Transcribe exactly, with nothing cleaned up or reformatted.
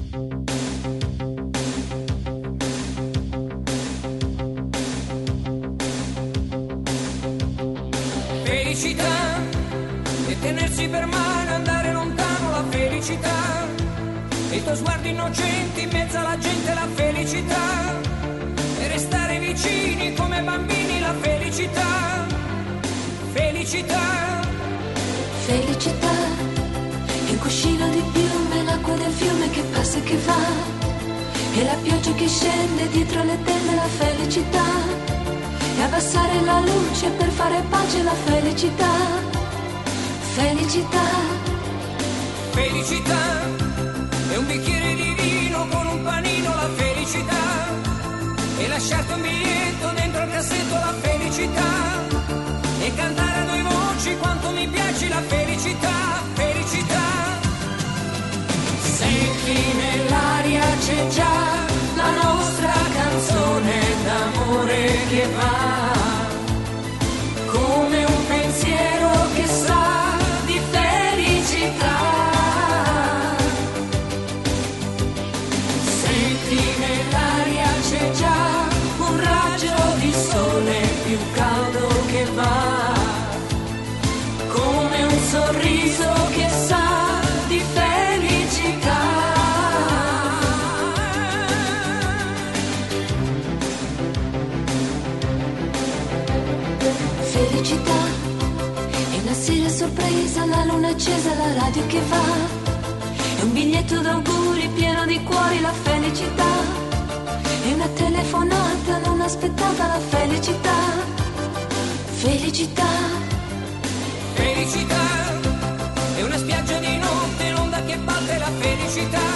Felicità e tenersi per mano, andare lontano, la felicità. E il tuo sguardo innocente in mezzo alla gente, la felicità. E restare vicini come bambini, la felicità. Felicità. Felicità. E un cuscino di piume, l'acqua del fiume che passa e che va. E la pioggia che scende dietro le tende, la felicità. E abbassare la luce per fare pace, la felicità. Felicità. Felicità. E un bicchiere di vino con un panino, la felicità. E lasciarti un biglietto dentro il cassetto, la felicità. E cantare a due voci quanto mi piace, la felicità. Felicità. Senti nell'aria c'è già la nostra canzone d'amore che va, come un pensiero che sa di felicità. Senti nell'aria c'è già un raggio di sole più caldo che va, come un sorriso che sa di felicità. Felicità. E una sera sorpresa, la luna accesa, la radio che va. E un biglietto d'auguri pieno di cuori, la felicità. E una telefonata non aspettata, la felicità. Felicità. Felicità. E una spiaggia di notte, l'onda che batte, la felicità.